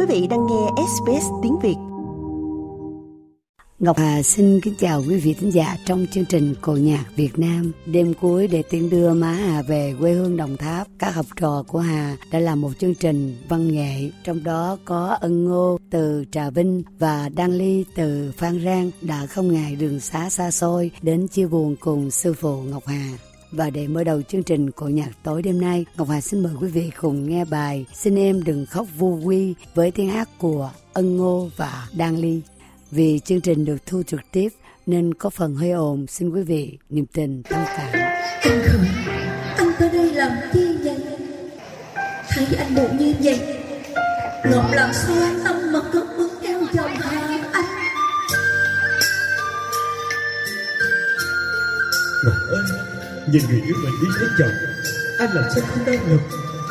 vị đang nghe SBS tiếng Việt. Ngọc Hà xin kính chào quý vị thính giả trong chương trình Cổ nhạc Việt Nam. Đêm cuối để tiễn đưa má Hà về quê hương Đồng Tháp, các học trò của Hà đã làm một chương trình văn nghệ, trong đó có Ân Ngô từ Trà Vinh và Đan Ly từ Phan Rang đã không ngại đường xá xa xôi đến chia buồn cùng sư phụ Ngọc Hà. Và để mở đầu chương trình Cổ nhạc tối đêm nay, Ngọc Hà xin mời quý vị cùng nghe bài Xin Em Đừng Khóc Vu Quy với tiếng hát của Ân Ngô và Đan Ly. Vì chương trình được thu trực tiếp nên có phần hơi ồn, xin quý vị niềm tình thông cảm. Anh Khởi, anh tới đây làm chi vậy? Thấy anh buồn như vậy, Ngọc làm sao an tâm mà cất bước theo dòng hàng anh. Ngọc ơi, nhìn người yêu mình đi lấy chồng, anh làm sao không đau lòng.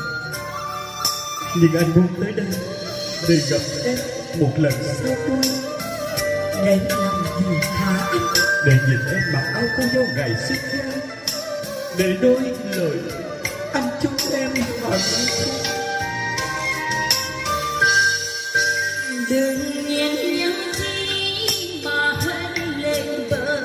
Nhưng anh muốn tới đây để gặp em một lần sau cuối. Để làm gì hả anh? Để nhìn em mặc áo cô dâu ngày sinh ra, để đôi lời anh chúc em hạnh phúc. Đừng nhìn những chi mà hết lên bờ.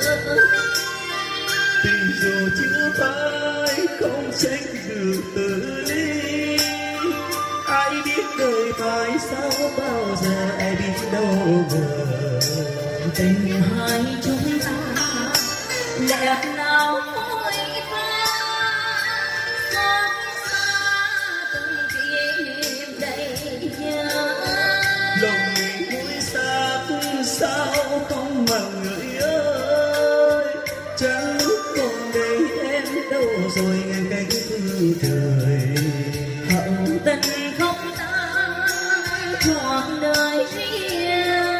Tình dù chưa phai không tránh được tự ly. Ai biết đời mai sau bao giờ, ai biết đâu ngờ Tình hai chúng ta lẽ nào phôi pha, xót xa từng kỷ niệm đầy nhớ. lòng mình vui xa sao không mà người ơi. Chẳng lúc còn đây em đâu rồi ngang cánh phương trời. Hậu tình không tan trọn đời riêng.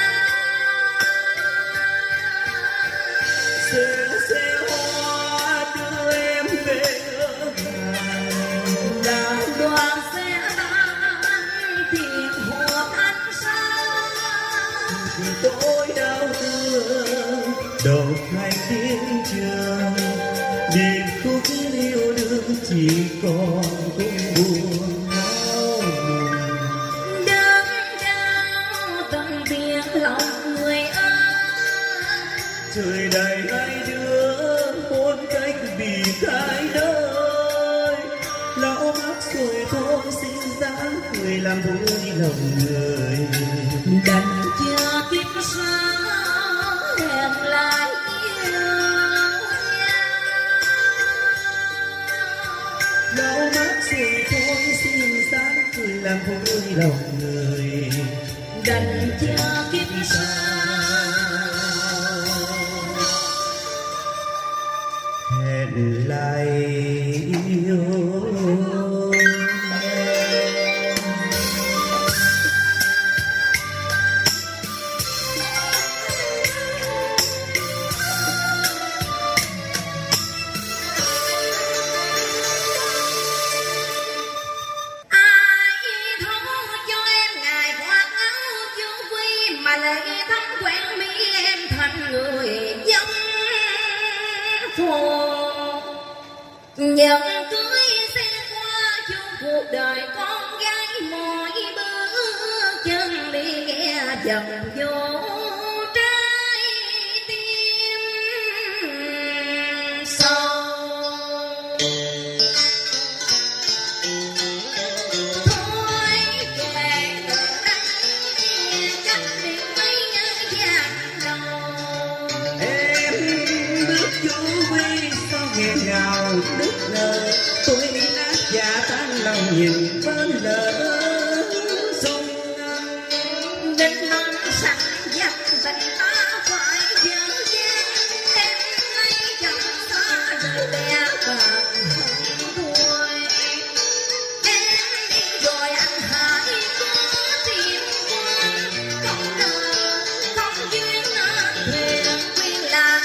Xe hoa đưa em về ở ngàn, Đào đoàn xe tan tiếng hồn ánh sáng. tôi đau thương đầu hai tiếng trường. Điệp khúc yêu đương chỉ còn cung buồn ngao ngùn. Đớn đau từng tiếng lòng người ơi. Trời đầy ai đưa hôn cách vì cái đời. Lão mắc rồi thôi xin dáng cười làm vui lòng người. Đành chưa kiếp sau hẹn lại yêu. Lão mắc rồi thôi xin dáng cười làm vui lòng người. Đành chưa kiếp sau Hẹn lại yêu. nhận cưới xe qua chung cuộc đời con gái mỗi bước chân đi nghe dần vô trái tim sâu. Thôi kể từ đây cách biệt mấy giang đầu. Em bước chú quy sao nghẹn ngào đứt nợ. Tôi nát dạ tan lòng nhìn bên lỡ sông ngân. Định nắng sẵn dắt tình ta phải dần dần. Em lấy chồng xa đời bè bạc thôi. Em đi rồi anh hãy có tìm quên. Không nợ không duyên thuyền quyên lạc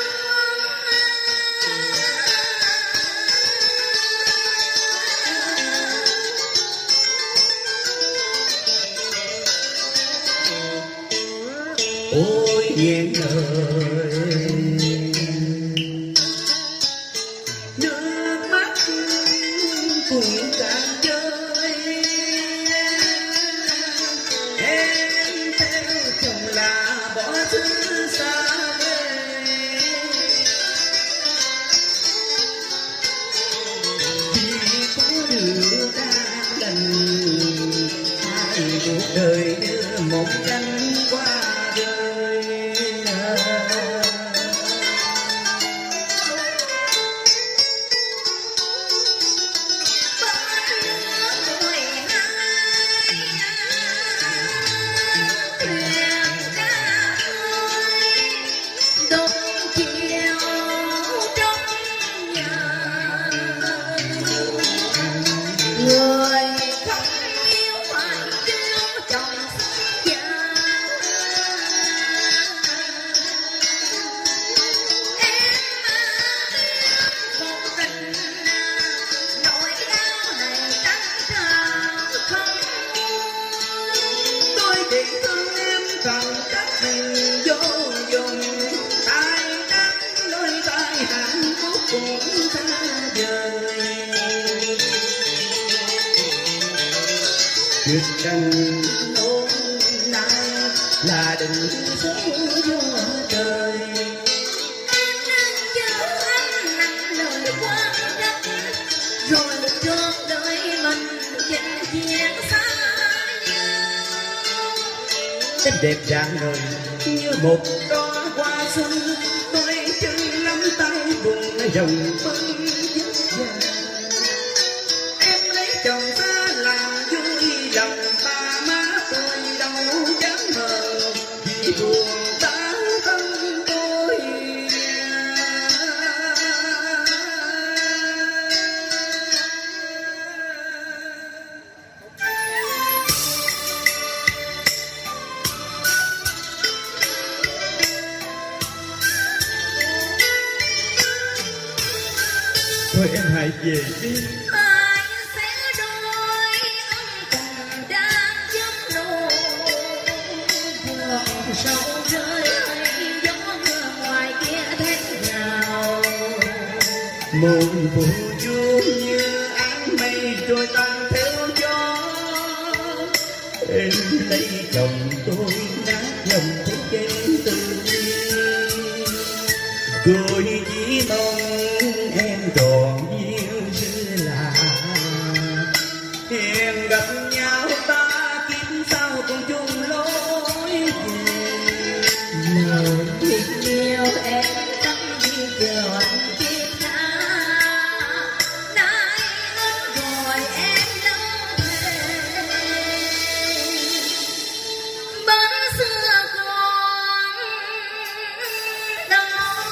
ôi nghẹn lời. Nước mắt cũng càng rơi. một cánh qua đời. Việc cần nôn nai là đừng số vô trời. Em đang chờ anh nặng lời quan tâm, rồi chọn đời mình vĩnh viễn xa nhau. Em đẹp rạng ngời như một đóa hoa xuân, đôi chân nắm tay cùng dòng bâng dứt dàng. Em lấy chồng xa làm vui lòng ta má tôi đâu dám mờ, vì buồn ta thân tôi. Thôi em hãy về đi. Ai sẽ đôi ông cùng đang giấc nô, buồn sâu rơi gió mưa ngoài kia thế nào. Muôn vụ vui như áng mây trôi tan theo gió. Em lấy chồng tôi nát lòng thế gian từ bi. Tôi chỉ mong em tròn duyên như là hẹn gặp nhau ta kiếp sau cùng chung lối về. Lời tình yêu em tâm đi chờ anh kiếp tha, nay lớn rồi em đâu thể bến xưa còn đâu.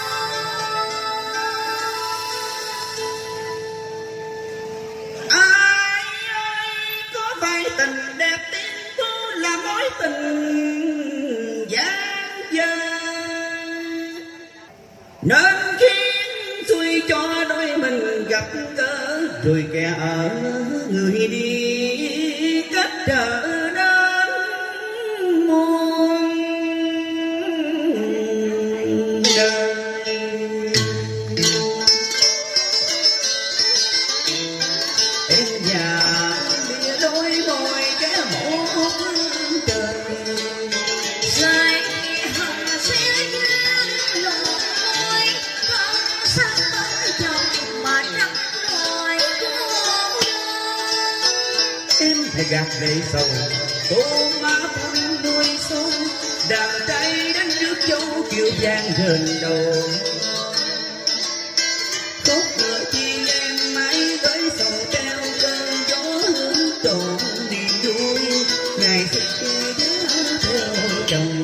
Ai ơi có phải tình đẹp tiếng thu là mối tình gian dở, nên khiến xuôi cho đôi mình gặp gỡ, rồi kẻ ở người đi cách trở đến muôn đời. Em già lìa đôi môi kẻ một trời. Dài hồng sẽ duyên lộn môi, không sao tới chồng mà trắng rồi cô đơn. Em phải gạt lệ sầu tô má phun đuôi sâu, đàn trai đánh trước châu kiều giang rền đầu. Khóc ngựa chi em mãi với sầu treo cơn gió hướng trộn niềm vui, ngày xưa nhớ theo chồng.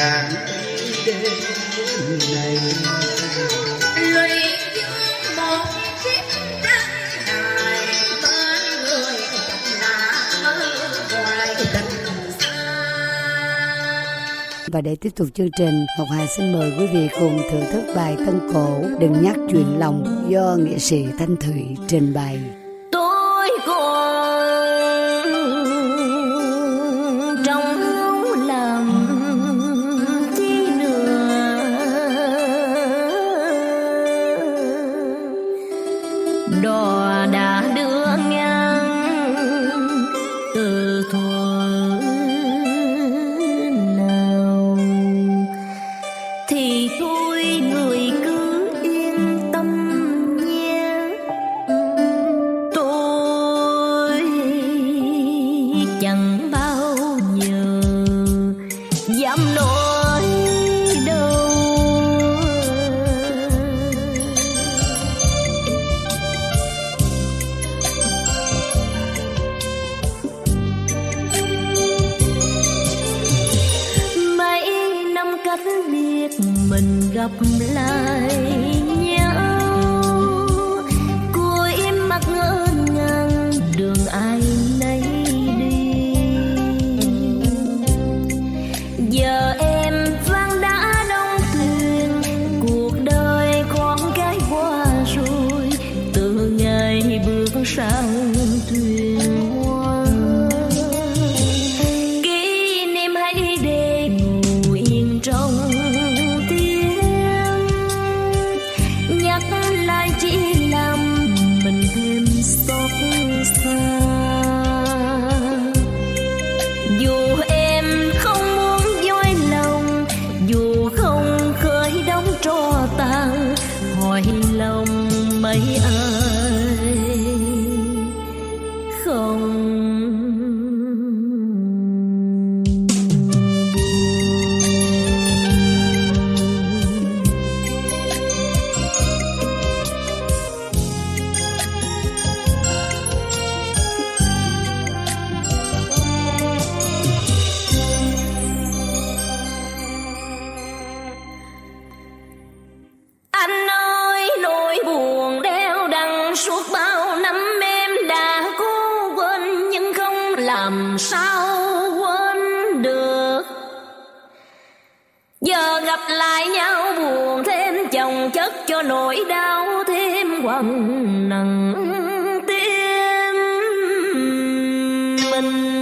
ngàn đêm này. lụy dương một chiếc trăng hài bên người là hoài tình xa. Và để tiếp tục chương trình, Ngọc Hà xin mời quý vị cùng thưởng thức bài tân cổ Đừng Nhắc Chuyện Lòng do nghệ sĩ Thanh Thủy trình bày. Tôi còn trong lòng chi nữa, đò đã đưa ngang từ thuở nào thì tôi người cứ yên tâm nhé. Tôi chẳng bao giờ dám nói đâu. Mấy năm cách biệt mình gặp lại nhau, cuối mắt ngỡ ngàng đường ai nấy đi. Giờ em vang đã đóng thuyền, cuộc đời con cái qua rồi, từ ngày bước sang thuyền hoa. Kỷ niệm hãy để ngủ yên trong tiếng, nhắc lại chỉ làm mình thêm xót xa. Dù em không muốn dối lòng, dù không khơi đóng tro tàn, hỏi lòng mấy ai không. Anh ơi, nỗi buồn đeo đằng suốt bao năm em đã cố quên, nhưng không làm sao quên được. Giờ gặp lại nhau buồn thêm chồng chất, cho nỗi đau thêm quằn nặng tim mình.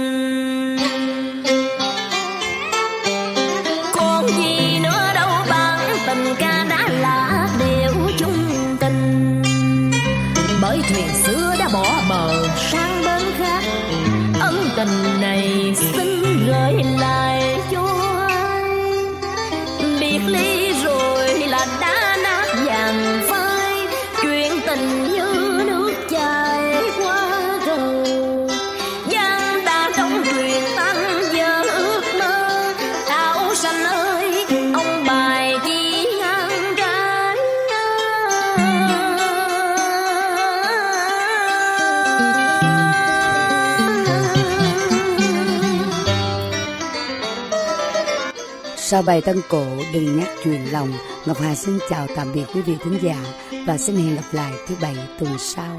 Còn gì nữa đâu bằng tình ca đã là đều chung tình. Bởi thuyền xưa đã bỏ bờ sang bên khác, ân tình này xin gửi lại cho ai. Biệt ly rồi là đã nát vàng phai, chuyện tình như nước chảy qua cầu. Giang đã trong thuyền tan giờ ước mơ, áo xanh ơi ông bài chi ngang trái. Sau bài tân cổ Đừng Nhắc Chuyện Lòng, Ngọc Hà xin chào tạm biệt quý vị thính giả và xin hẹn gặp lại thứ Bảy tuần sau.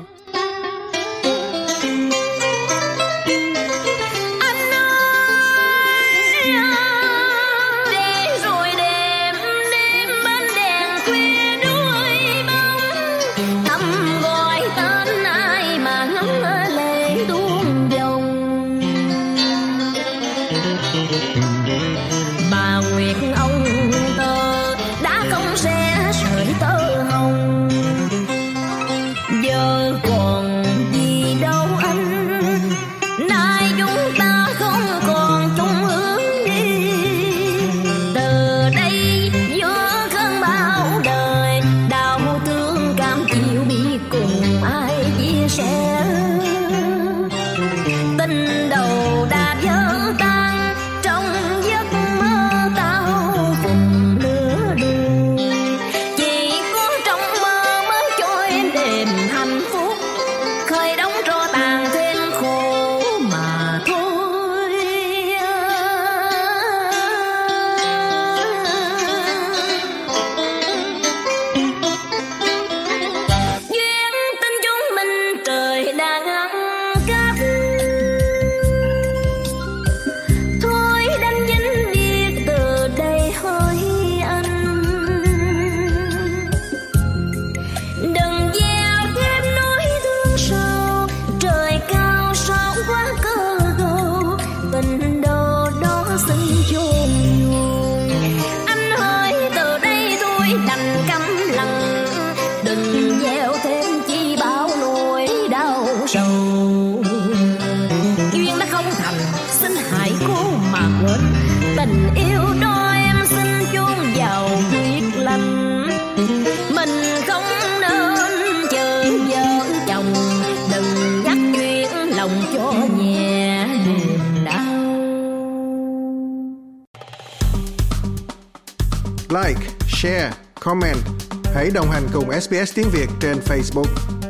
Anh ơi, để rồi đêm bên đèn khuya đuôi bóng, thầm gọi tên ai mà ngắm lệ tuôn dòng. Bà Nguyệt ông tơ đã không xe sợi tơ hồng, giờ còn gì đâu anh. Nay chúng ta không còn chung hướng đi, từ đây giữa cơn bão đời đau thương cam chịu biết cùng ai chia sẻ. Tình đầu đã vỡ tan trong giấc mơ tao vùng lửa. tình yêu đó em xin chôn vào huyết lạnh. Mình không nên chờ vợ chồng, đừng nhắc chuyện lòng cho nhẹ niềm đau. Like, share, comment. Hãy đồng hành cùng SBS tiếng Việt trên Facebook.